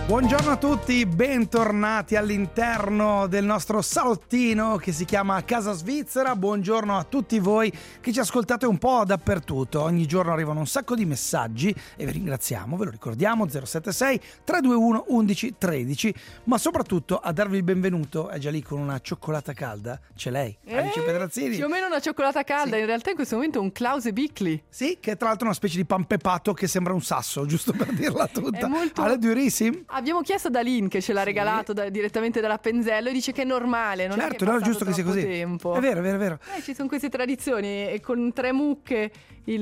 Buongiorno a tutti, bentornati all'interno del nostro salottino che si chiama Casa Svizzera. Buongiorno a tutti voi che ci ascoltate un po' dappertutto. Ogni giorno arrivano un sacco di messaggi e vi ringraziamo, ve lo ricordiamo, 076 321 11 13, ma soprattutto a darvi il benvenuto è già lì con una cioccolata calda, c'è lei, Alice Pedrazzini. Più o meno una cioccolata calda, sì. In realtà in questo momento un Klaus Bicli. Sì, che è tra l'altro una specie di pan pepato che sembra un sasso, giusto per dirla tutta. È molto... Alle durissime. Abbiamo chiesto ad Aline che ce l'ha regalato direttamente dall'Appenzello e dice che è normale, non certo, è che è giusto che sia così. Tempo. È vero. Ci sono queste tradizioni e con 3 mucche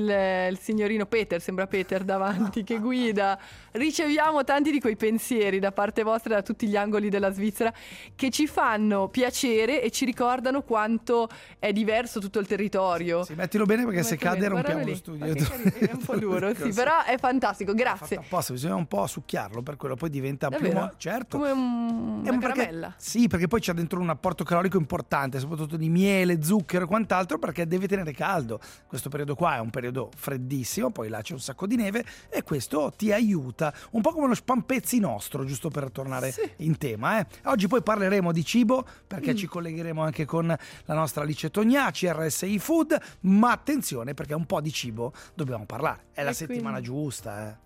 il signorino Peter, sembra Peter davanti, che guida. Riceviamo tanti di quei pensieri da parte vostra da tutti gli angoli della Svizzera che ci fanno piacere e ci ricordano quanto è diverso tutto il territorio. Sì, mettilo bene perché se cade rompiamo lo studio. È un po' duro, sì, però è fantastico, grazie. Apposta, bisogna un po' succhiarlo, per quello poi diventa davvero? Più certo. Come una caramella. Sì, perché poi c'è dentro un apporto calorico importante, soprattutto di miele, zucchero e quant'altro, perché deve tenere caldo. Questo periodo qua è un periodo freddissimo, poi là c'è un sacco di neve e questo ti aiuta, un po' come lo spampezzi nostro, giusto per tornare in tema. Oggi poi parleremo di cibo, perché ci collegheremo anche con la nostra Alice Tognacci, RSI Food, ma attenzione perché un po' di cibo dobbiamo parlare. È la settimana giusta,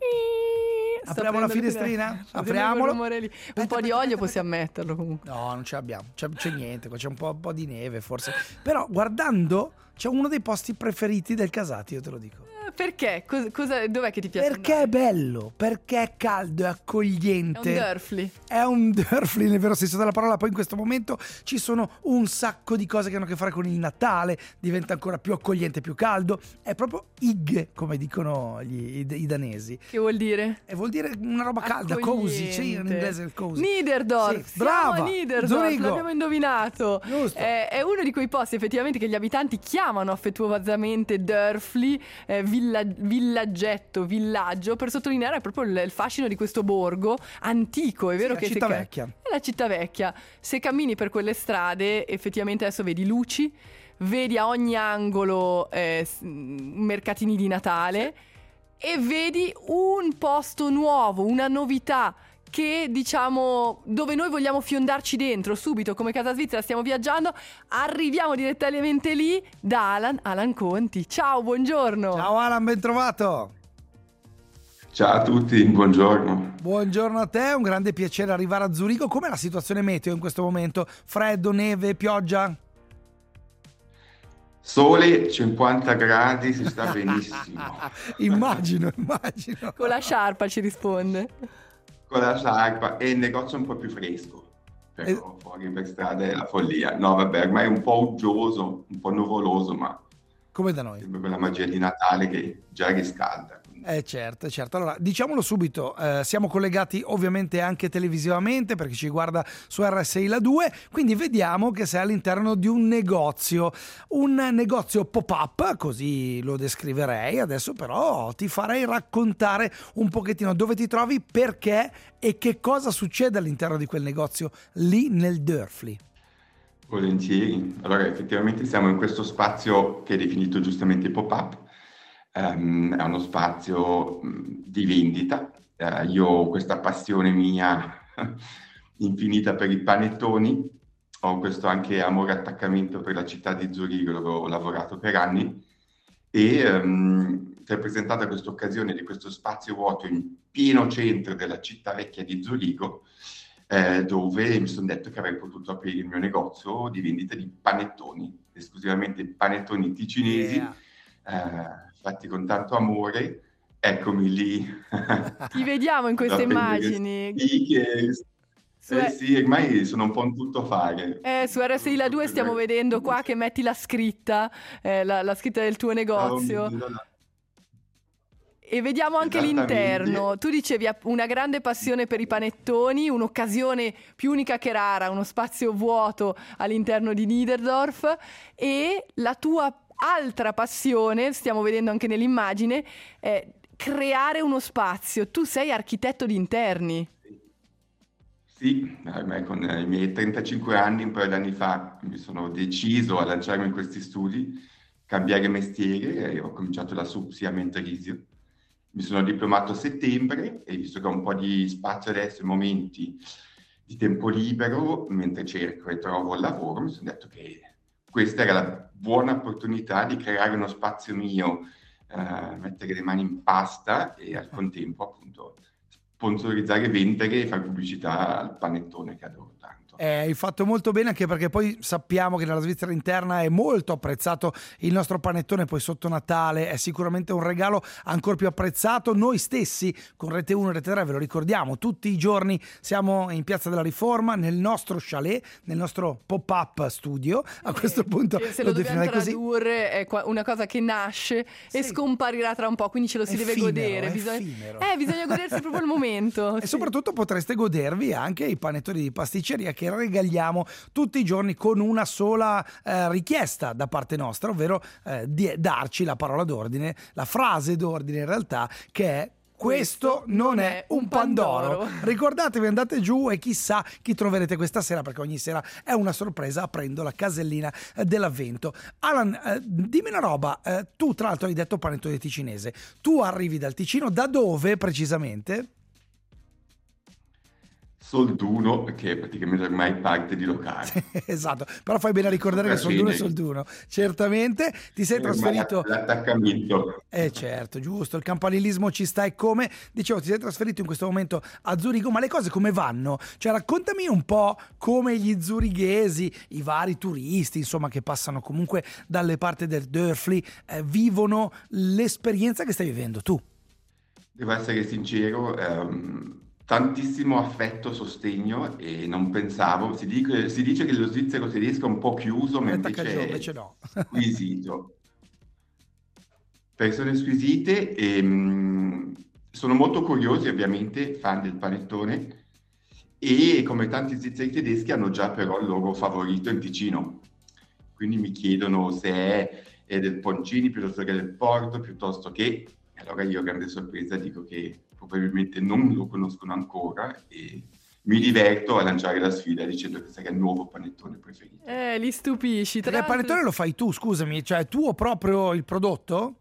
Apriamo la finestrina? Apriamolo. Un po' di olio possiamo metterlo comunque. No, non ce l'abbiamo. C'è niente, c'è un po' di neve forse. Però guardando c'è uno dei posti preferiti del Casati, io te lo dico. Perché? Dov'è che ti piace? Perché è bello, perché è caldo, è accogliente. È un Dörfli nel vero senso della parola. Poi in questo momento ci sono un sacco di cose che hanno a che fare con il Natale, diventa ancora più accogliente, più caldo. È proprio Ig, come dicono i danesi. Che vuol dire? Vuol dire una roba calda, cozy, sì, in inglese il cozy. Niederdorf, sì, brava, Niederdorf, l'abbiamo indovinato. È uno di quei posti effettivamente che gli abitanti chiamano affettuosamente Dörfli, villaggetto, villaggio, per sottolineare proprio il fascino di questo borgo antico. È vero che città vecchia. È la città vecchia. Se cammini per quelle strade, effettivamente adesso vedi luci, vedi a ogni angolo mercatini di Natale e vedi un posto nuovo, una novità che diciamo dove noi vogliamo fiondarci dentro subito. Come Casa Svizzera stiamo viaggiando, arriviamo direttamente lì da Alan Conti. Ciao, buongiorno. Ciao Alan, ben trovato. Ciao a tutti, buongiorno. Buongiorno a te, un grande piacere arrivare a Zurigo. Com'è la situazione meteo in questo momento? Freddo, neve, pioggia? Sole, 50 gradi, si sta benissimo. Immagino. Con la sciarpa ci risponde. Con la sciarpa e il negozio un po' più fresco, però fuori per strada è la follia. No vabbè, ormai è un po' uggioso, un po' nuvoloso, ma come da noi. Sembra quella magia di Natale che già riscalda. Certo. Allora, diciamolo subito, siamo collegati ovviamente anche televisivamente per chi ci guarda su RSI La 2, quindi vediamo che sei all'interno di un negozio pop-up, così lo descriverei. Adesso però ti farei raccontare un pochettino dove ti trovi, perché e che cosa succede all'interno di quel negozio lì nel Dörfli. Volentieri. Allora, effettivamente siamo in questo spazio che è definito giustamente pop-up. È uno spazio di vendita. Io ho questa passione mia infinita per i panettoni, ho questo anche amore e attaccamento per la città di Zurigo, dove ho lavorato per anni, e si è presentata questa occasione di questo spazio vuoto in pieno centro della città vecchia di Zurigo, dove mi sono detto che avrei potuto aprire il mio negozio di vendita di panettoni, esclusivamente panettoni ticinesi, fatti con tanto amore. Eccomi lì. Ti vediamo in queste immagini. Sì, ormai sono un po' un tuttofare. Su RSI La 2 stiamo vedendo qua che metti la scritta, la scritta del tuo negozio. E vediamo anche l'interno. Tu dicevi una grande passione per i panettoni, un'occasione più unica che rara, uno spazio vuoto all'interno di Niederdorf, e la tua altra passione, stiamo vedendo anche nell'immagine, è creare uno spazio. Tu sei architetto di interni. Sì, ormai con i miei 35 anni, un paio di anni fa, mi sono deciso a lanciarmi in questi studi, cambiare mestiere, e ho cominciato da Supsi a Mentorisio. mi sono diplomato a settembre e visto che ho un po' di spazio adesso, momenti di tempo libero, mentre cerco e trovo il lavoro, mi sono detto che questa era la buona opportunità di creare uno spazio mio, mettere le mani in pasta e al contempo appunto sponsorizzare, vendere e fare pubblicità al panettone che adoro tanto. Hai fatto molto bene, anche perché poi sappiamo che nella Svizzera interna è molto apprezzato il nostro panettone, poi sotto Natale è sicuramente un regalo ancora più apprezzato. Noi stessi con Rete 1 e Rete 3 ve lo ricordiamo, tutti i giorni siamo in Piazza della Riforma nel nostro chalet, nel nostro pop-up studio, a questo punto se lo dobbiamo tradurre è una cosa che nasce e scomparirà tra un po', quindi ce lo si deve godere, bisogna godersi proprio il momento e soprattutto potreste godervi anche i panettoni di pasticceria che regaliamo tutti i giorni con una sola richiesta da parte nostra, ovvero di darci la parola d'ordine, la frase d'ordine in realtà, che è: questo non è un Pandoro. Ricordatevi, andate giù e chissà chi troverete questa sera, perché ogni sera è una sorpresa aprendo la casellina dell'avvento. Alan, dimmi una roba, tu tra l'altro hai detto panettone ticinese, tu arrivi dal Ticino, da dove precisamente? Solduno, che è praticamente ormai parte di Locare. Esatto, però fai bene a ricordare che Solduno è Solduno. Certamente ti sei trasferito. L'attaccamento. Certo, giusto, il campanilismo ci sta. E come dicevo, ti sei trasferito in questo momento a Zurigo, ma le cose come vanno? Cioè, raccontami un po' come gli zurighesi, i vari turisti, insomma, che passano comunque dalle parti del Dörfli, vivono l'esperienza che stai vivendo tu. Devo essere sincero, tantissimo affetto, sostegno, e non pensavo, si dice che lo svizzero tedesco è un po' chiuso, ma invece no. Squisito. Persone squisite e sono molto curiosi, ovviamente, fan del panettone, e come tanti svizzeri tedeschi hanno già però il loro favorito in Ticino. Quindi mi chiedono se è del Poncini piuttosto che del Porto, piuttosto che... Allora io, grande sorpresa, dico che probabilmente non lo conoscono ancora e mi diverto a lanciare la sfida dicendo che sarà il nuovo panettone preferito. Li stupisci. Il panettone lo fai tu, scusami, cioè tuo proprio il prodotto?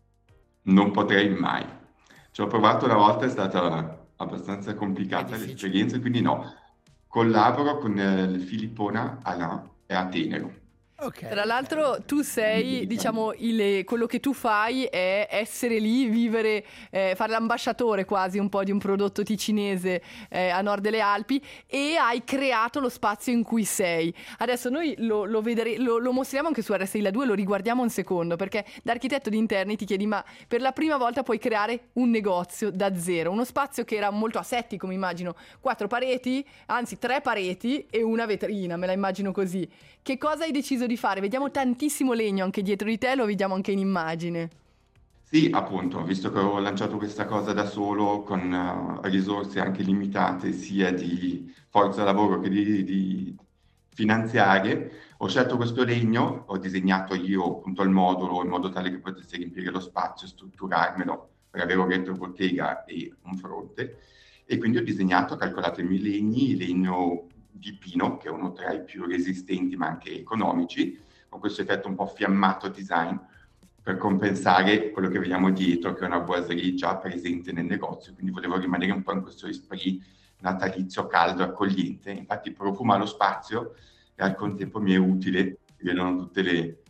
Non potrei mai. Ci ho provato una volta, è stata abbastanza complicata l'esperienza, quindi no. Collaboro con il Filippona Alain e a Tenero. Okay. Tra l'altro tu sei, diciamo, quello che tu fai è essere lì, vivere, fare l'ambasciatore quasi un po' di un prodotto ticinese a nord delle Alpi, e hai creato lo spazio in cui sei. Adesso noi lo mostriamo anche su RSI La 2, lo riguardiamo un secondo, perché da architetto di interni ti chiedi: ma per la prima volta puoi creare un negozio da zero, uno spazio che era molto asettico, mi immagino, 4 pareti, anzi 3 pareti e una vetrina, me la immagino così. Che cosa hai deciso di fare? Vediamo tantissimo legno anche dietro di te, lo vediamo anche in immagine. Sì, appunto, visto che ho lanciato questa cosa da solo con risorse anche limitate, sia di forza lavoro che di finanziarie, ho scelto questo legno, ho disegnato io appunto il modulo in modo tale che potesse riempire lo spazio, strutturarmelo per avere un retrobottega e un fronte, e quindi ho disegnato, ho calcolato i miei legni, legno di pino, che è uno tra i più resistenti ma anche economici, con questo effetto un po' fiammato design, per compensare quello che vediamo dietro, che è una boiserie già presente nel negozio, quindi volevo rimanere un po' in questo esprit natalizio, caldo, accogliente. Infatti profuma lo spazio e al contempo mi è utile, vedono tutti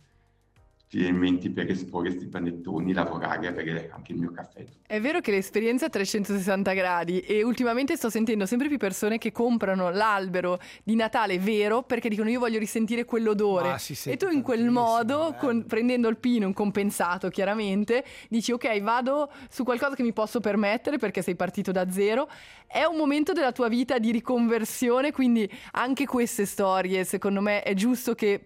gli elementi per esporre questi panettoni, lavorare, avere anche il mio caffè. È vero che l'esperienza è a 360 gradi, e ultimamente sto sentendo sempre più persone che comprano l'albero di Natale vero perché dicono: io voglio risentire quell'odore. E tu in quel modo, prendendo il pino, un compensato chiaramente, dici: ok, vado su qualcosa che mi posso permettere perché sei partito da zero. È un momento della tua vita di riconversione, quindi anche queste storie secondo me è giusto che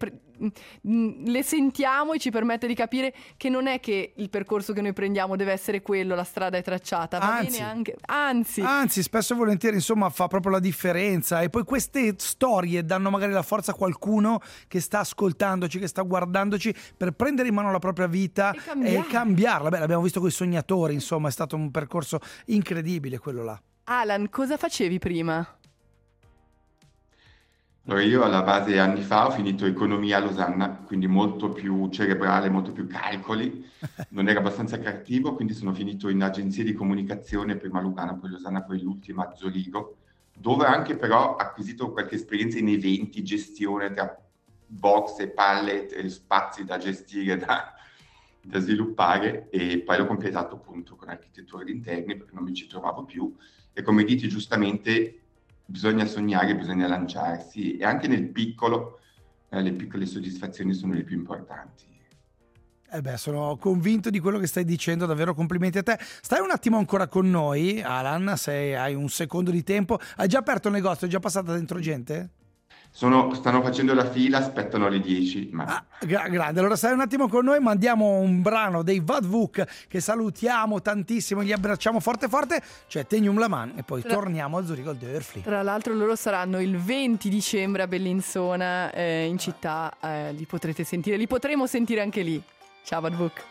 le sentiamo, e ci permette di capire che non è che il percorso che noi prendiamo deve essere quello, la strada è tracciata, va bene anche, anzi spesso e volentieri, insomma, fa proprio la differenza. E poi queste storie danno magari la forza a qualcuno che sta ascoltandoci, che sta guardandoci, per prendere in mano la propria vita e cambiarla. Beh, l'abbiamo visto con i sognatori, insomma, è stato un percorso incredibile quello là. Alan, cosa facevi prima? Allora, io alla base anni fa ho finito economia a Losanna, quindi molto più cerebrale, molto più calcoli, non era abbastanza creativo, quindi sono finito in agenzia di comunicazione, prima a Lugano, poi Losanna, poi l'ultima a Zurigo, dove anche però ho acquisito qualche esperienza in eventi, gestione tra box e pallet e spazi da gestire, da sviluppare, e poi l'ho completato appunto con architettura di interni perché non mi ci trovavo più. E come dici giustamente, bisogna sognare, bisogna lanciarsi, e anche nel piccolo, le piccole soddisfazioni sono le più importanti. Sono convinto di quello che stai dicendo, davvero complimenti a te. Stai un attimo ancora con noi, Alan, se hai un secondo di tempo. Hai già aperto il negozio? È già passata dentro gente? Stanno facendo la fila, aspettano le 10, ma... Grande, allora stai un attimo con noi, mandiamo un brano dei Vadvuk che salutiamo tantissimo, gli abbracciamo forte forte, cioè Tenium Laman, e poi torniamo a Zurigo al Dörfli. Tra l'altro loro saranno il 20 dicembre a Bellinzona, in città, li potrete sentire, li potremo sentire anche lì. Ciao Vadvuk.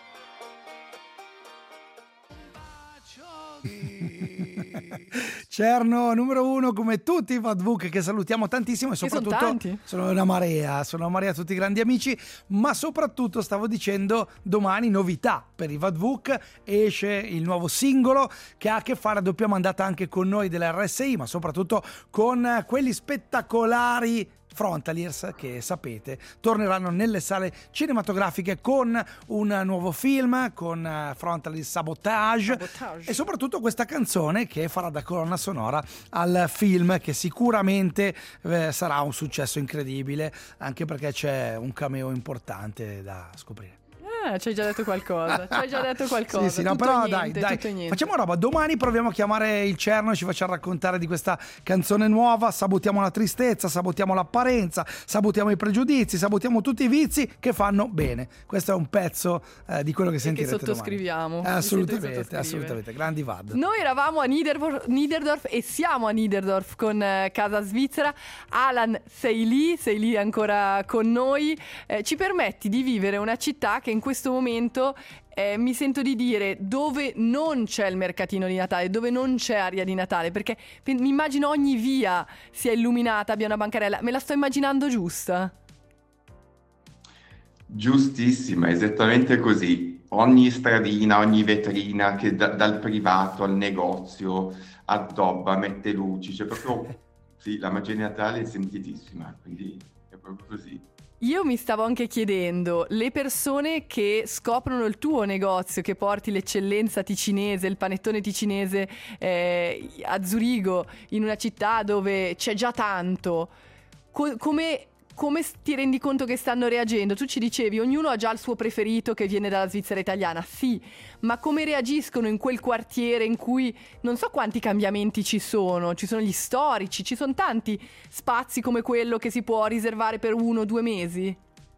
Cerno numero 1 come tutti i Vadvuk che salutiamo tantissimo, e soprattutto sono una marea tutti grandi amici, ma soprattutto stavo dicendo domani novità per i Vadvuk, esce il nuovo singolo che ha a che fare a doppia mandata anche con noi della RSI, ma soprattutto con quelli spettacolari Frontaliers che sapete torneranno nelle sale cinematografiche con un nuovo film, con Frontaliers Sabotage, e soprattutto questa canzone che farà da colonna sonora al film, che sicuramente sarà un successo incredibile, anche perché c'è un cameo importante da scoprire. Ci hai già detto qualcosa. Sì, no, però dai, facciamo roba. Domani proviamo a chiamare il Cerno e ci facciamo raccontare di questa canzone nuova. Sabotiamo la tristezza, sabotiamo l'apparenza, sabotiamo i pregiudizi, sabotiamo tutti i vizi che fanno bene. Questo è un pezzo di quello che sentirete che sottoscriviamo domani. Assolutamente, grandi Vad. Noi eravamo a Niederdorf e siamo a Niederdorf con Casa Svizzera. Alan, sei lì ancora con noi. Ci permetti di vivere una città che in questo momento mi sento di dire dove non c'è il mercatino di Natale, dove non c'è aria di Natale, perché mi immagino ogni via sia illuminata, abbia una bancarella. Me la sto immaginando giusta? Giustissima, esattamente così. Ogni stradina, ogni vetrina che dal privato al negozio addobba, mette luci, c'è proprio sì, la magia di Natale è sentitissima, quindi è proprio così. Io mi stavo anche chiedendo, le persone che scoprono il tuo negozio, che porti l'eccellenza ticinese, il panettone ticinese a Zurigo, in una città dove c'è già tanto, come ti rendi conto che stanno reagendo? Tu ci dicevi, ognuno ha già il suo preferito che viene dalla Svizzera italiana, sì, ma come reagiscono in quel quartiere in cui non so quanti cambiamenti ci sono gli storici, ci sono tanti spazi come quello che si può riservare per 1 o 2 mesi?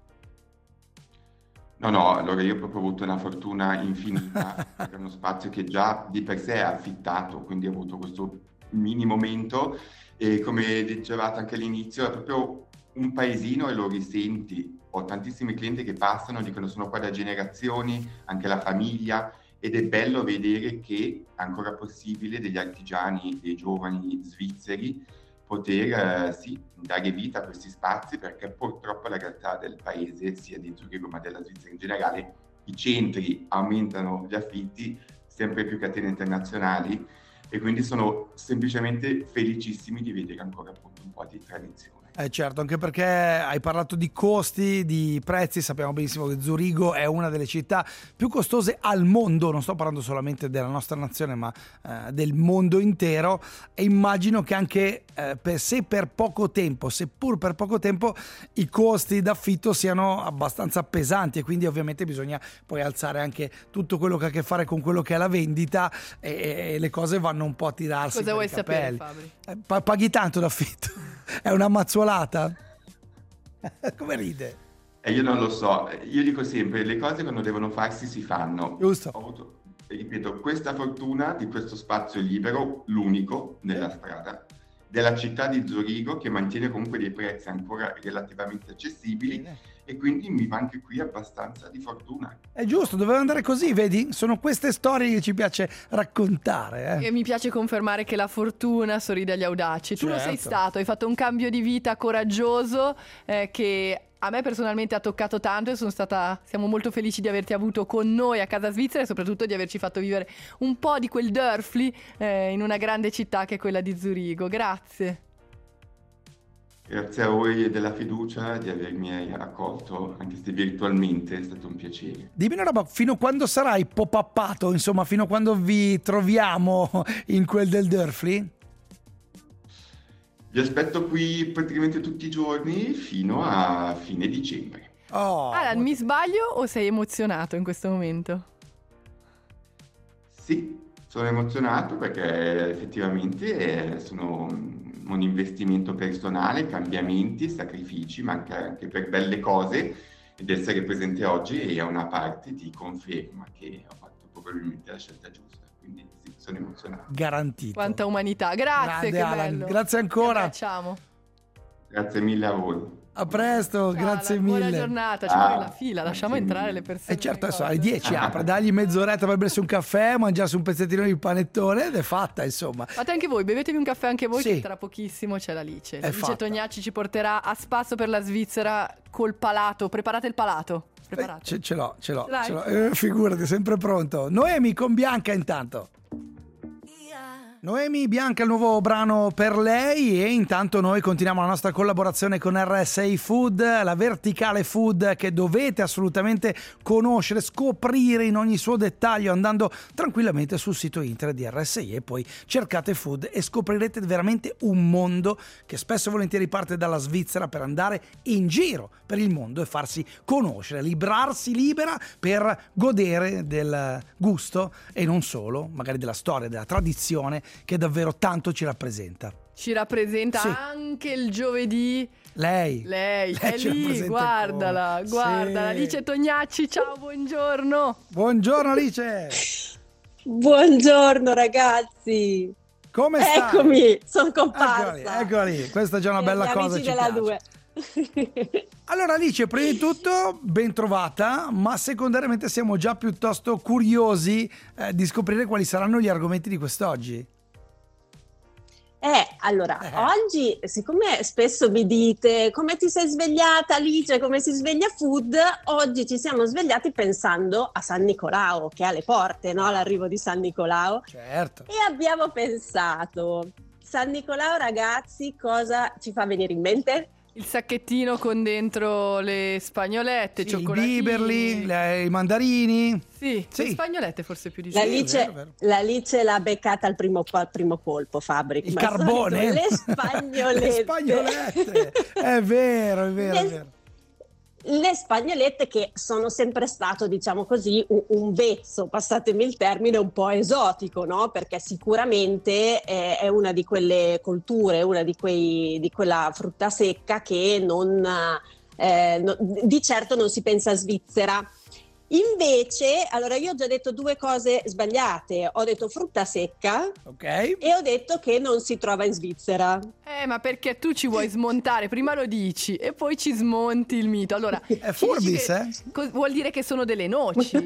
No, allora io ho proprio avuto una fortuna infinita, perché è uno spazio che già di per sé è affittato, quindi ho avuto questo mini momento, e come dicevate anche all'inizio è proprio un paesino e lo risenti. Ho tantissimi clienti che passano, dicono sono qua da generazioni, anche la famiglia, ed è bello vedere che è ancora possibile degli artigiani, dei giovani svizzeri, poter dare vita a questi spazi, perché purtroppo la realtà del paese, sia di Zurigo ma della Svizzera in generale, i centri aumentano gli affitti, sempre più catene internazionali, e quindi sono semplicemente felicissimi di vedere ancora appunto un po' di tradizione. Certo, anche perché hai parlato di costi, di prezzi, sappiamo benissimo che Zurigo è una delle città più costose al mondo, non sto parlando solamente della nostra nazione ma del mondo intero, e immagino che anche seppur per poco tempo, i costi d'affitto siano abbastanza pesanti, e quindi ovviamente bisogna poi alzare anche tutto quello che ha a che fare con quello che è la vendita, e le cose vanno un po' a tirarsi. Cosa vuoi sapere, Fabri? Paghi tanto d'affitto? È una mazzuolata? Come ride? Io non lo so, io dico sempre, le cose quando devono farsi si fanno. Giusto. Ho avuto, ripeto, questa fortuna di questo spazio libero, l'unico nella strada, della città di Zurigo, che mantiene comunque dei prezzi ancora relativamente accessibili, e quindi mi va anche qui abbastanza di fortuna. È giusto, doveva andare così, vedi? Sono queste storie che ci piace raccontare. E mi piace confermare che la fortuna sorride agli audaci. Tu lo sei stato, hai fatto un cambio di vita coraggioso che a me personalmente ha toccato tanto e siamo molto felici di averti avuto con noi a Casa Svizzera e soprattutto di averci fatto vivere un po' di quel Dörfli in una grande città che è quella di Zurigo. Grazie. Grazie a voi della fiducia di avermi accolto, anche se virtualmente, è stato un piacere. Dimmi una roba, fino a quando sarai pop-uppato, insomma, fino a quando vi troviamo in quel del Dörfli? Vi aspetto qui praticamente tutti i giorni fino a fine dicembre. Alan, mi sbaglio o sei emozionato in questo momento? Sì, sono emozionato perché effettivamente sono un investimento personale, cambiamenti, sacrifici, ma anche per belle cose, ed essere presente oggi è una parte ti conferma che ho fatto probabilmente la scelta giusta. Quindi sì, sono emozionato. Garantito. Quanta umanità. Grazie, Grande che Alan. bello. Grazie ancora. Ti abbracciamo. Grazie mille a voi. A presto, Ciao, grazie Alan, mille. buona giornata, c'è poi la fila, lasciamo entrare le persone. E certo, adesso alle 10 apre, dagli mezz'oretta per bersi un caffè, mangiarsi un pezzettino di panettone ed è fatta, insomma. Fate anche voi, bevetevi un caffè anche voi, Sì. che tra pochissimo c'è l'Alice. È L'Alice fatta. Tognacci ci porterà a spasso per la Svizzera col palato. Preparate il palato. Preparate. Ce l'ho. Dai. Figurati, sempre pronto. Noemi con Bianca intanto. Noemi, Bianca, il nuovo brano per lei, e intanto noi continuiamo la nostra collaborazione con RSA Food, la verticale food che dovete assolutamente conoscere, scoprire in ogni suo dettaglio andando tranquillamente sul sito internet di RSA e poi cercate food e scoprirete veramente un mondo che spesso e volentieri parte dalla Svizzera per andare in giro per il mondo e farsi conoscere, librarsi libera per godere del gusto e non solo, magari della storia, della tradizione che davvero tanto ci rappresenta. Ci rappresenta Sì. anche il giovedì. Lei È ci lì, rappresenta guardala, come. guardala. Sì. Alice Tognacci, ciao, buongiorno. Buongiorno Alice, Buongiorno ragazzi, come stai? eccomi, sono comparsa. Eccola lì, questa è già una Gli bella amici cosa, ci della piace. 2. Allora Alice, prima di tutto ben trovata, ma secondariamente siamo già piuttosto curiosi di scoprire quali saranno gli argomenti di quest'oggi. Allora, oggi, siccome spesso mi dite come ti sei svegliata Alice, come si sveglia Food, oggi ci siamo svegliati pensando a San Nicolao, che è alle porte, no? L'arrivo di San Nicolao. Certo. E abbiamo pensato, San Nicolao ragazzi, cosa ci fa venire in mente? Il sacchettino con dentro le spagnolette, Sì, i cioccolatini. biberli, i mandarini. Sì, Sì. le spagnolette forse più di L'Alice, vero. l'Alice l'ha beccata al primo colpo, Fabri. Il come al carbone. solito, le spagnolette. Le spagnolette. È vero, è vero. Le spagnolette che sono sempre stato, diciamo così, un vezzo, passatemi il termine, un po' esotico, no? Perché sicuramente è una di quelle colture, di quella frutta secca che di certo non si pensa a Svizzera. Invece, allora io ho già detto due cose sbagliate, ho detto frutta secca Ok. e ho detto che non si trova in Svizzera. Ma perché tu ci vuoi smontare? Prima lo dici e poi ci smonti il mito. Allora, È furbis, vuol dire che sono delle noci.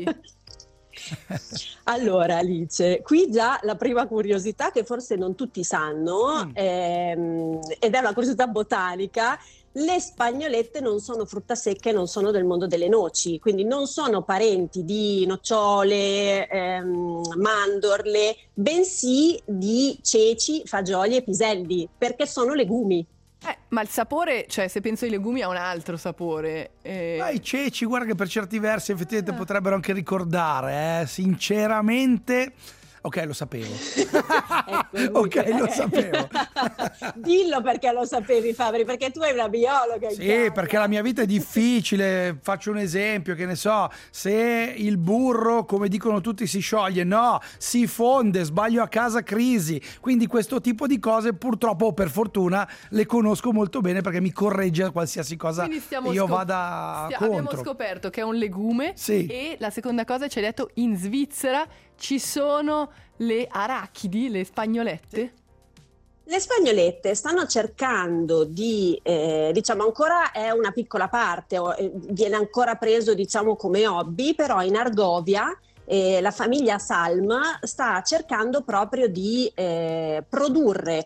Allora Alice, qui già la prima curiosità che forse non tutti sanno, ed è una curiosità botanica. Le spagnolette non sono frutta secca e non sono del mondo delle noci, quindi non sono parenti di nocciole, mandorle, bensì di ceci, fagioli e piselli, perché sono legumi. Ma il sapore, cioè se penso ai legumi ha un altro sapore. I ceci, guarda che per certi versi effettivamente potrebbero anche ricordare, sinceramente. Ok, lo sapevo. Ok, lo sapevo. Dillo perché lo sapevi, Fabri, perché tu hai una biologa in Sì, casa. perché la mia vita è difficile. Faccio un esempio, che ne so, se il burro, come dicono tutti, si scioglie, no, si fonde, sbaglio a casa, crisi. Quindi questo tipo di cose purtroppo o per fortuna le conosco molto bene perché mi corregge a qualsiasi cosa io vada contro. Abbiamo scoperto che è un legume. Sì. E la seconda cosa ci hai detto, in Svizzera ci sono le arachidi, le spagnolette. Le spagnolette stanno cercando di, diciamo, ancora è una piccola parte, viene ancora preso, diciamo, come hobby, però in Argovia la famiglia Salm sta cercando proprio di produrre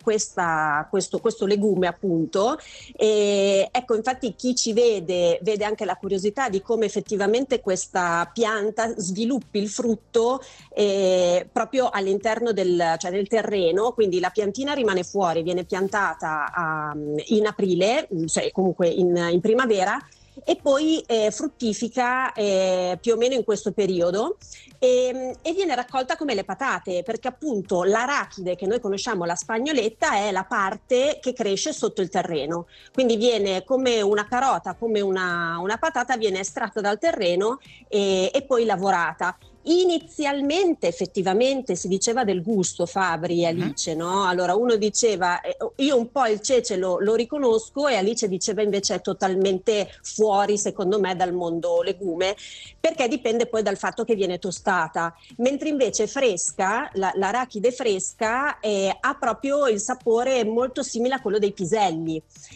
questo legume, appunto. Ecco, infatti chi ci vede anche la curiosità di come effettivamente questa pianta sviluppi il frutto proprio all'interno del terreno, quindi la piantina rimane fuori, viene piantata in aprile, cioè comunque in primavera, e poi fruttifica più o meno in questo periodo e viene raccolta come le patate, perché appunto l'arachide che noi conosciamo, la spagnoletta, è la parte che cresce sotto il terreno, quindi viene come una carota, come una patata, viene estratta dal terreno e poi lavorata. Inizialmente effettivamente si diceva del gusto, Fabri e Alice, no? Allora uno diceva io un po' il cece lo riconosco, e Alice diceva invece è totalmente fuori, secondo me, dal mondo legume, perché dipende poi dal fatto che viene tostata, mentre invece fresca, l'arachide fresca ha proprio il sapore molto simile a quello dei piselli.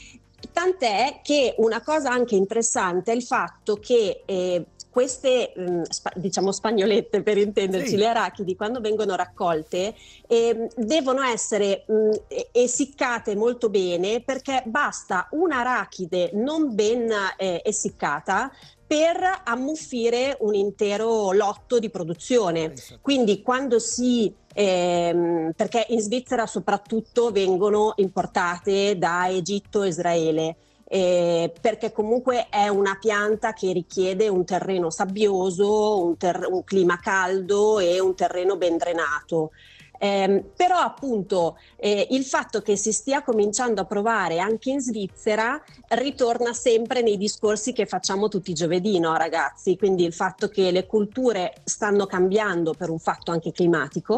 Tant'è che una cosa anche interessante è il fatto che queste diciamo spagnolette, per intenderci, sì, le arachidi, quando vengono raccolte devono essere essiccate molto bene, perché basta un'arachide non ben essiccata per ammuffire un intero lotto di produzione. Quindi quando perché in Svizzera soprattutto vengono importate da Egitto e Israele, perché comunque è una pianta che richiede un terreno sabbioso, un clima caldo e un terreno ben drenato. Però appunto il fatto che si stia cominciando a provare anche in Svizzera ritorna sempre nei discorsi che facciamo tutti i giovedì, no ragazzi? Quindi il fatto che le culture stanno cambiando per un fatto anche climatico,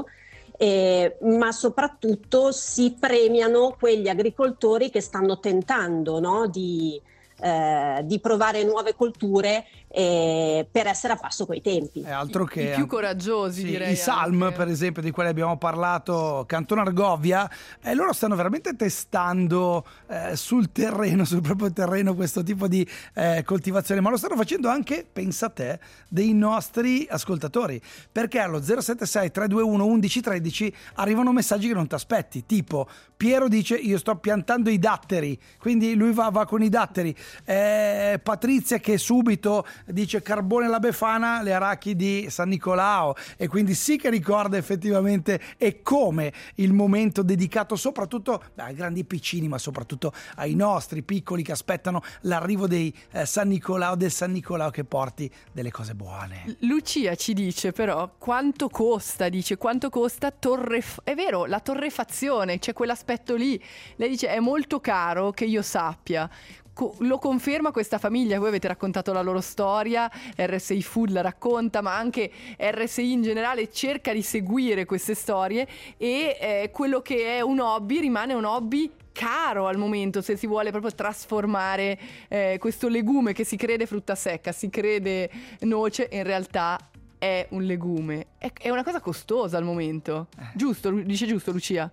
ma soprattutto si premiano quegli agricoltori che stanno tentando, no, di provare nuove colture per essere a passo coi tempi. È altro che i più coraggiosi, sì, direi. I Salm, anche, per esempio, di quelli abbiamo parlato, Canton Argovia, loro stanno veramente testando sul terreno, sul proprio terreno, questo tipo di coltivazione, ma lo stanno facendo anche, pensa te, dei nostri ascoltatori, perché allo 076 321 1113 arrivano messaggi che non ti aspetti, tipo Piero dice io sto piantando i datteri, quindi lui va con i datteri. Patrizia che subito dice carbone alla Befana, le arachidi San Nicolao, e quindi sì che ricorda effettivamente e come il momento dedicato soprattutto ai grandi piccini, ma soprattutto ai nostri piccoli che aspettano l'arrivo dei San Nicolao, del San Nicolao che porti delle cose buone. Lucia ci dice però quanto costa, è vero, la torrefazione, c'è quell'aspetto lì. Lei dice è molto caro, che io sappia. Lo conferma questa famiglia, voi avete raccontato la loro storia, RSI Food la racconta, ma anche RSI in generale cerca di seguire queste storie, e quello che è un hobby rimane un hobby caro al momento, se si vuole proprio trasformare questo legume che si crede frutta secca, si crede noce, in realtà è un legume. È una cosa costosa al momento. Giusto? Dice giusto Lucia?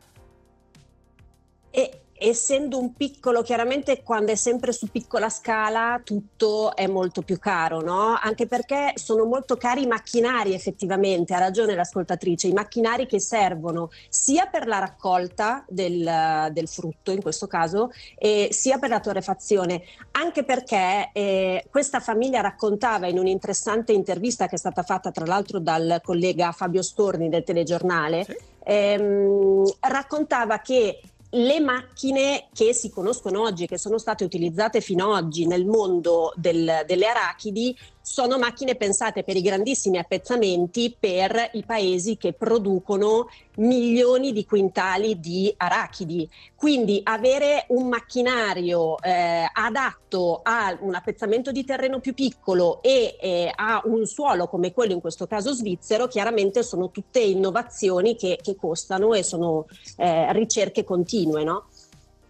Essendo un piccolo, chiaramente quando è sempre su piccola scala tutto è molto più caro, no? Anche perché sono molto cari i macchinari, effettivamente, ha ragione l'ascoltatrice, i macchinari che servono sia per la raccolta del frutto in questo caso, sia per la torrefazione, anche perché questa famiglia raccontava in un'interessante intervista che è stata fatta tra l'altro dal collega Fabio Storni del telegiornale, sì, raccontava che le macchine che si conoscono oggi, che sono state utilizzate fino ad oggi nel mondo delle arachidi, sono macchine pensate per i grandissimi appezzamenti per i paesi che producono milioni di quintali di arachidi. Quindi avere un macchinario adatto a un appezzamento di terreno più piccolo e a un suolo come quello in questo caso svizzero, chiaramente sono tutte innovazioni che costano e sono ricerche continue, no?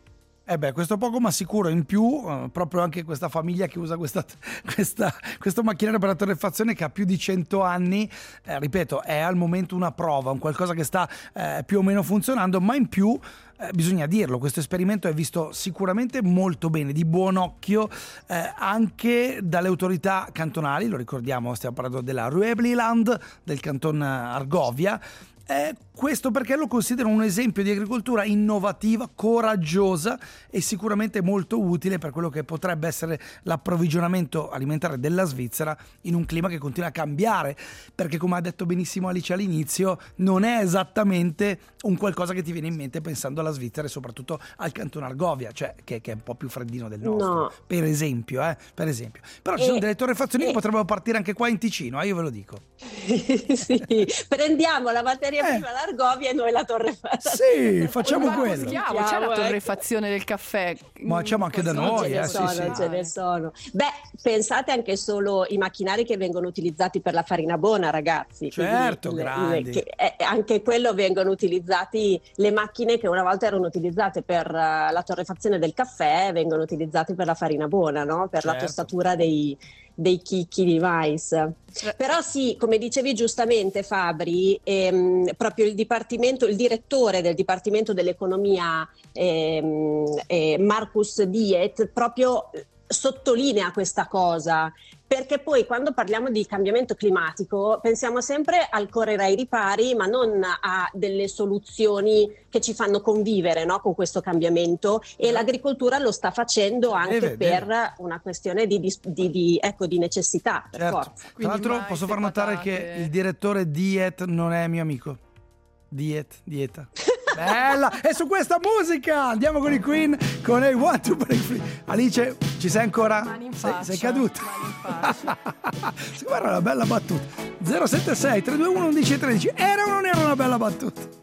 Questo poco ma sicuro. In più, proprio anche questa famiglia che usa questo macchinario per la torrefazione che ha più di 100 anni, ripeto, è al momento una prova, un qualcosa che sta più o meno funzionando, ma in più bisogna dirlo, questo esperimento è visto sicuramente molto bene, di buon occhio, anche dalle autorità cantonali. Lo ricordiamo, stiamo parlando della Ruebliland, del canton Argovia. Questo perché lo considerano un esempio di agricoltura innovativa, coraggiosa e sicuramente molto utile per quello che potrebbe essere l'approvvigionamento alimentare della Svizzera in un clima che continua a cambiare, perché come ha detto benissimo Alice all'inizio, non è esattamente un qualcosa che ti viene in mente pensando alla Svizzera e soprattutto al canton Argovia, cioè che è un po' più freddino del nostro, no. per esempio. Però ci sono delle torrefazioni che potrebbero partire anche qua in Ticino, io ve lo dico. Sì, prendiamo la materia prima l'Argovia e noi la torrefazione. Sì, facciamo quello. C'è la torrefazione del caffè. Ma facciamo anche da noi. Ce ne sono. Beh, pensate anche solo i macchinari che vengono utilizzati per la farina buona, ragazzi. Certo, grandi. Anche quello vengono utilizzati, le macchine che una volta erano utilizzate per la torrefazione del caffè vengono utilizzate per la farina buona, no? Per la tostatura dei chicchi di mais. Però sì, come dicevi giustamente Fabri, proprio il direttore del Dipartimento dell'Economia Markus Diet proprio sottolinea questa cosa, perché poi quando parliamo di cambiamento climatico pensiamo sempre al correre ai ripari, ma non a delle soluzioni che ci fanno convivere, no, con questo cambiamento, e l'agricoltura lo sta facendo anche per una questione di necessità, per forza. Tra l'altro posso far notare che il direttore Diet non è mio amico. Dieta. Bella! E su questa musica andiamo con i Queen con I Want to Break Free. Alice, ci sei ancora? Mani in faccia, sei caduta. Guarda, una bella battuta. 076 321 1113. Era o non era una bella battuta?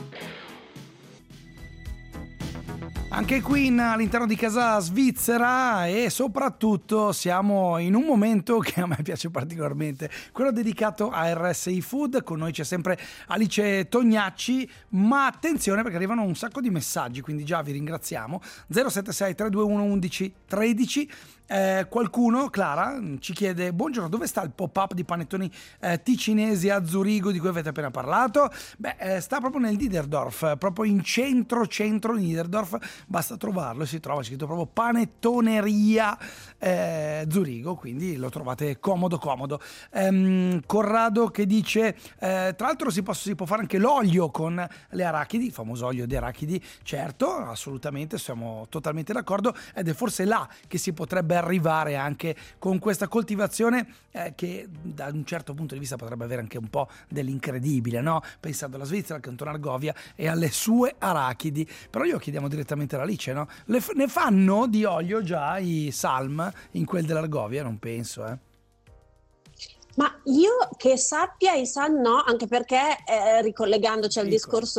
Anche qui all'interno di casa svizzera, e soprattutto siamo in un momento che a me piace particolarmente, quello dedicato a RSI Food. Con noi c'è sempre Alice Tognacci, ma attenzione perché arrivano un sacco di messaggi, quindi già vi ringraziamo. 076 321 1113. Qualcuno, Clara, ci chiede: buongiorno, dove sta il pop-up di panettoni ticinesi a Zurigo di cui avete appena parlato? Sta proprio nel Niederdorf, proprio in centro Niederdorf, basta trovarlo, si trova scritto proprio panettoneria Zurigo, quindi lo trovate comodo. Corrado che dice tra l'altro si può fare anche l'olio con le arachidi, il famoso olio di arachidi. Certo, assolutamente, siamo totalmente d'accordo, ed è forse là che si potrebbe arrivare anche con questa coltivazione che da un certo punto di vista potrebbe avere anche un po' dell'incredibile, no? Pensando alla Svizzera, al canton Argovia e alle sue arachidi. Però io chiediamo direttamente alla Alice, no? Ne fanno di olio già i Salm in quel dell'Argovia? Non penso, Ma io che sappia i San no, anche perché ricollegandoci al discorso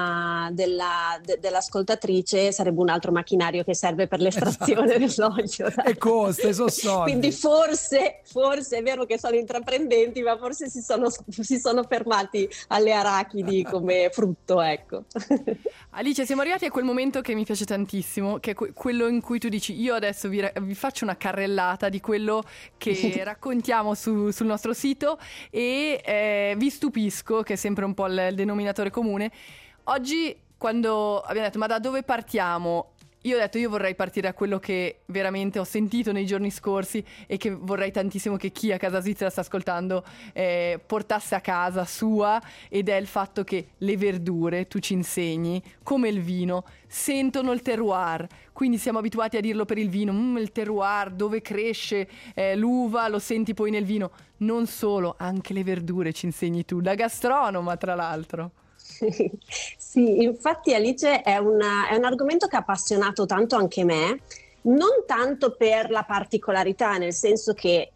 dell'ascoltatrice, sarebbe un altro macchinario che serve per l'estrazione dell'olio. E costa, e sono soldi. Quindi forse è vero che sono intraprendenti, ma forse si sono fermati alle arachidi come frutto, ecco. Alice, siamo arrivati a quel momento che mi piace tantissimo, che è quello in cui tu dici: io adesso vi faccio una carrellata di quello che raccontiamo sul nostro sito e vi stupisco, che è sempre un po' il denominatore comune. Oggi, quando abbiamo detto ma da dove partiamo, io ho detto io vorrei partire da quello che veramente ho sentito nei giorni scorsi e che vorrei tantissimo che chi a casa svizzera sta ascoltando portasse a casa sua, ed è il fatto che le verdure, tu ci insegni, come il vino, sentono il terroir. Quindi siamo abituati a dirlo per il vino, il terroir, dove cresce l'uva, lo senti poi nel vino. Non solo, anche le verdure ci insegni tu, da gastronoma tra l'altro. Sì, infatti Alice è un argomento che ha appassionato tanto anche me, non tanto per la particolarità, nel senso che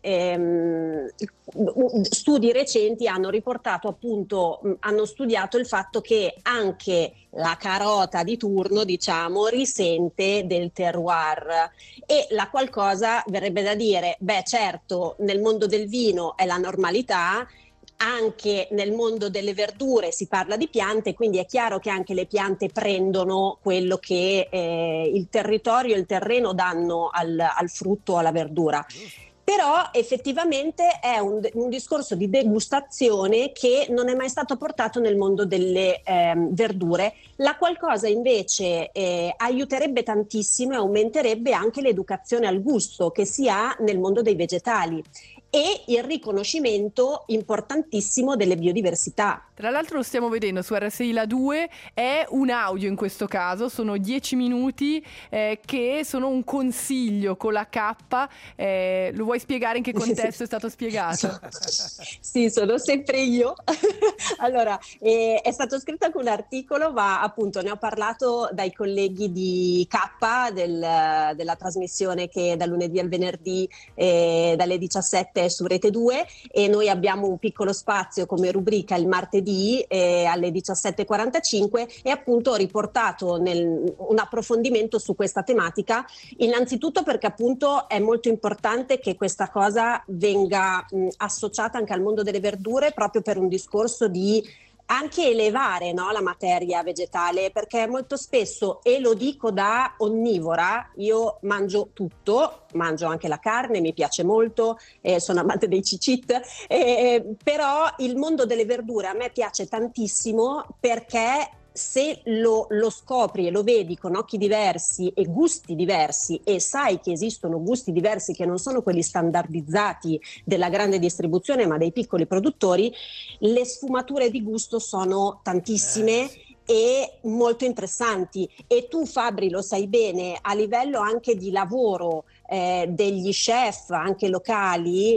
studi recenti hanno riportato, appunto, hanno studiato il fatto che anche la carota di turno, diciamo, risente del terroir, e la qualcosa verrebbe da dire, beh certo, nel mondo del vino è la normalità, anche nel mondo delle verdure si parla di piante, quindi è chiaro che anche le piante prendono quello che il territorio e il terreno danno al frutto o alla verdura. Però effettivamente è un discorso di degustazione che non è mai stato portato nel mondo delle verdure, la qualcosa invece aiuterebbe tantissimo e aumenterebbe anche l'educazione al gusto che si ha nel mondo dei vegetali e il riconoscimento importantissimo delle biodiversità. Tra l'altro lo stiamo vedendo su RSI La 2, è un audio in questo caso, sono 10 minuti che sono un consiglio con la K, lo vuoi spiegare in che contesto è stato spiegato? Sì, sono sempre io. Allora, è stato scritto anche un articolo, ma appunto ne ho parlato dai colleghi di K della trasmissione che da lunedì al venerdì dalle 17 su Rete 2 e noi abbiamo un piccolo spazio come rubrica il martedì alle 17:45 e appunto ho riportato un approfondimento su questa tematica, innanzitutto perché appunto è molto importante che questa cosa venga associata anche al mondo delle verdure proprio per un discorso di anche elevare, no, la materia vegetale, perché molto spesso, e lo dico da onnivora, io mangio tutto, mangio anche la carne, mi piace molto, sono amante dei cicit, però il mondo delle verdure a me piace tantissimo perché se lo scopri e lo vedi con occhi diversi e gusti diversi e sai che esistono gusti diversi che non sono quelli standardizzati della grande distribuzione ma dei piccoli produttori, le sfumature di gusto sono tantissime e molto interessanti e tu Fabri lo sai bene a livello anche di lavoro degli chef anche locali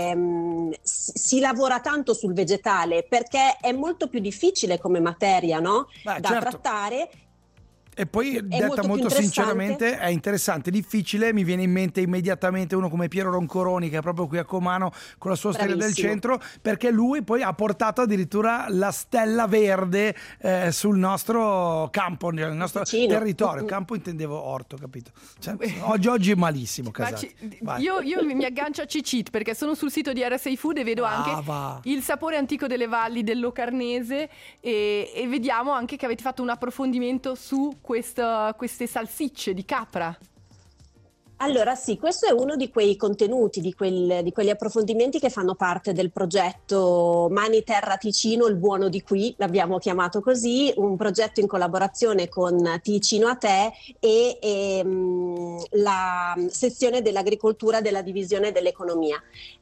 si lavora tanto sul vegetale perché è molto più difficile come materia, no? Da trattare. E poi, detta molto sinceramente, è interessante, difficile. Mi viene in mente immediatamente uno come Piero Roncoroni, che è proprio qui a Comano con la sua storia del centro, perché lui poi ha portato addirittura la stella verde sul nostro campo, nel nostro territorio. Campo intendevo orto, capito? Cioè, oggi è malissimo. Io mi aggancio a Cicit perché sono sul sito di RSI Food e vedo anche il sapore antico delle valli del Locarnese e vediamo anche che avete fatto un approfondimento su queste salsicce di capra. Allora sì, questo è uno di quei contenuti, di quegli approfondimenti che fanno parte del progetto Mani Terra Ticino, il buono di qui, l'abbiamo chiamato così, un progetto in collaborazione con Ticino a te e la sezione dell'agricoltura della divisione dell'economia.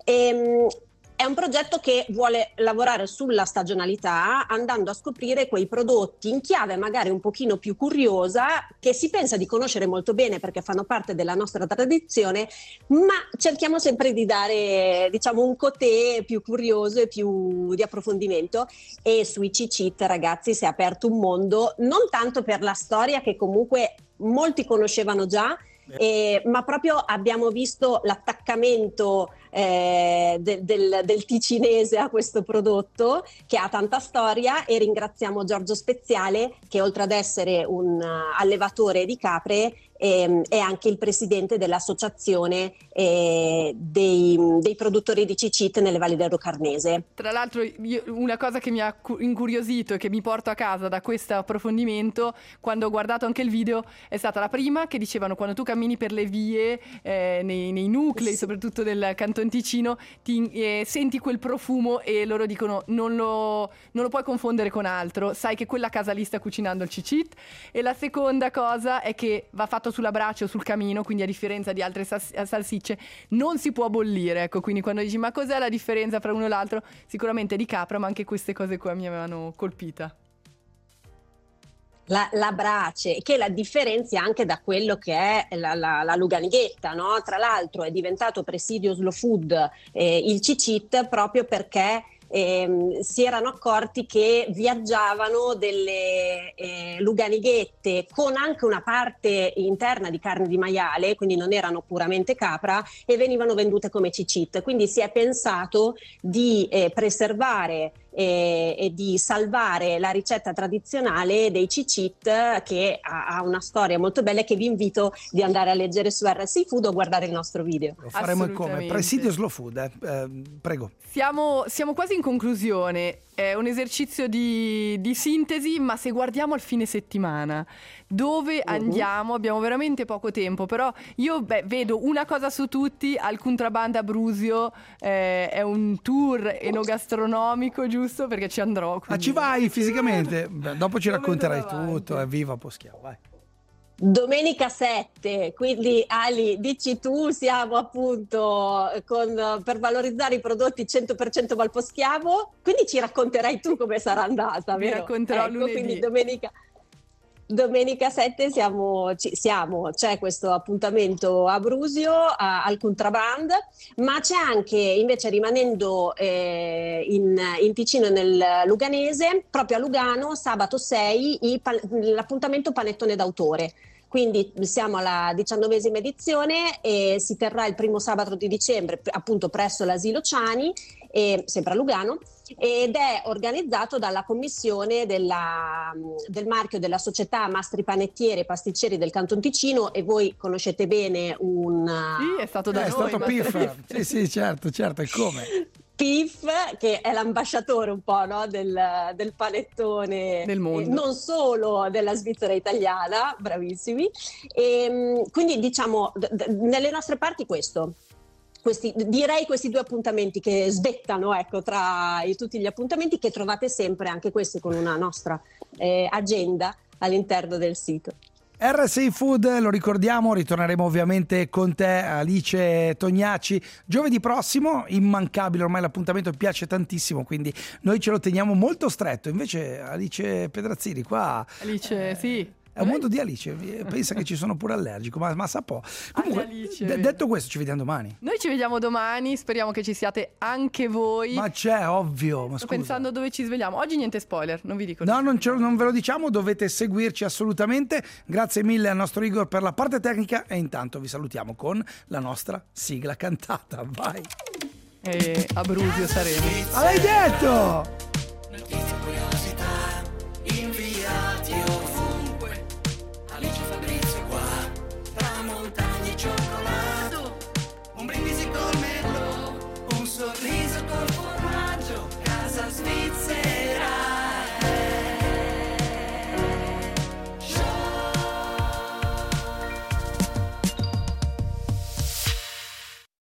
È un progetto che vuole lavorare sulla stagionalità andando a scoprire quei prodotti in chiave magari un pochino più curiosa che si pensa di conoscere molto bene perché fanno parte della nostra tradizione, ma cerchiamo sempre di dare un côté più curioso e più di approfondimento e sui Cicit ragazzi si è aperto un mondo non tanto per la storia che comunque molti conoscevano già ma proprio abbiamo visto l'attaccamento del ticinese a questo prodotto che ha tanta storia e ringraziamo Giorgio Speziale che oltre ad essere un allevatore di capre è anche il presidente dell'associazione dei produttori di cicit nelle valli del Locarnese. Tra l'altro una cosa che mi ha incuriosito e che mi porto a casa da questo approfondimento quando ho guardato anche il video è stata la prima che dicevano quando tu cammini per le vie nei nuclei soprattutto del Canton Ticino senti quel profumo e loro dicono non lo puoi confondere con altro, sai che quella casa lì sta cucinando il cicit. E la seconda cosa è che va fatto sulla brace o sul camino, quindi a differenza di altre salsicce non si può bollire, ecco, quindi quando dici ma cos'è la differenza fra uno e l'altro, sicuramente di capra, ma anche queste cose qua mi avevano colpita. La brace, che la differenzia anche da quello che è la luganighetta, no? Tra l'altro è diventato presidio slow food il cicit proprio perché si erano accorti che viaggiavano delle luganighette con anche una parte interna di carne di maiale, quindi non erano puramente capra e venivano vendute come cicit, quindi si è pensato di preservare e di salvare la ricetta tradizionale dei cicit, che ha una storia molto bella e che vi invito di andare a leggere su RSI Food o guardare il nostro video. Lo faremo come Presidio Slow Food, prego. Siamo quasi in conclusione. È un esercizio di sintesi, ma se guardiamo al fine settimana, dove andiamo? Abbiamo veramente poco tempo, però io vedo una cosa su tutti: al Contraband Abruzio, è un tour enogastronomico, giusto? Perché ci andrò. Ah, ci vai fisicamente? Dopo ci racconterai tutto, viva Poschiavo, vai. Domenica 7, quindi Ali, dici tu, siamo appunto per valorizzare i prodotti 100% Valposchiavo, quindi ci racconterai tu come sarà andata, vero? Vi racconterò lunedì. Quindi domenica 7 c'è questo appuntamento a Brusio, al Contraband, ma c'è anche, invece, rimanendo in Ticino, nel Luganese, proprio a Lugano, sabato 6, l'appuntamento Panettone d'autore. Quindi siamo alla 19ª edizione e si terrà il primo sabato di dicembre, appunto presso l'Asilo Ciani, sempre a Lugano, ed è organizzato dalla commissione del marchio della società Mastri Panettieri e Pasticceri del Canton Ticino, e voi conoscete bene Sì, è stato da noi. È stato Piff. Sì, certo, e come? Piff, che è l'ambasciatore un po', no, del panettone del mondo, non solo della Svizzera italiana, bravissimi. E quindi diciamo nelle nostre parti questi due appuntamenti che svettano, ecco, tra tutti gli appuntamenti, che trovate sempre anche questi con una nostra agenda all'interno del sito. RSI Food, lo ricordiamo, ritorneremo ovviamente con te, Alice Tognacci, giovedì prossimo, immancabile, ormai l'appuntamento piace tantissimo, quindi noi ce lo teniamo molto stretto. Invece Alice Pedrazzini qua... Alice, sì. È un mondo di Alice, pensa che ci sono pure allergico, ma sa po'. Comunque, detto questo, ci vediamo domani. Noi ci vediamo domani, speriamo che ci siate anche voi. Ma c'è, ovvio. Ma sto pensando dove ci svegliamo. Oggi niente spoiler, non vi dico. No, non ve lo diciamo, dovete seguirci assolutamente. Grazie mille al nostro Igor per la parte tecnica e intanto vi salutiamo con la nostra sigla cantata. Vai. E a Brusio saremo. Ma l'hai detto! Notizie, curiosità, invia.